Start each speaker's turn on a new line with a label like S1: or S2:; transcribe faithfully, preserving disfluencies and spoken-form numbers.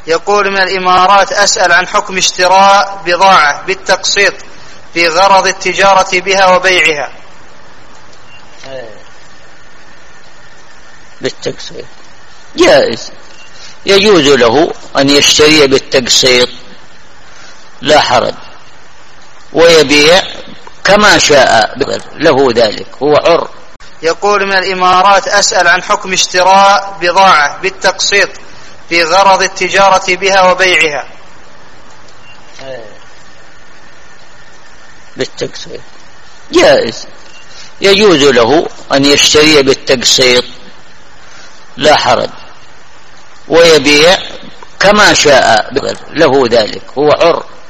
S1: يقول من الإمارات: أسأل عن حكم اشتراء بضاعة بالتقسيط في غرض التجارة بها وبيعها.
S2: بالتقسيط جائز، يجوز له أن يشتري بالتقسيط لا حرج، ويبيع كما شاء له ذلك، هو حر.
S1: يقول من الإمارات: أسأل عن حكم اشتراء بضاعة بالتقسيط في غرض التجارة بها وبيعها.
S2: بالتقسيط جائز، يجوز له أن يشتري بالتقسيط لا حرج، ويبيع كما شاء له ذلك، هو حر.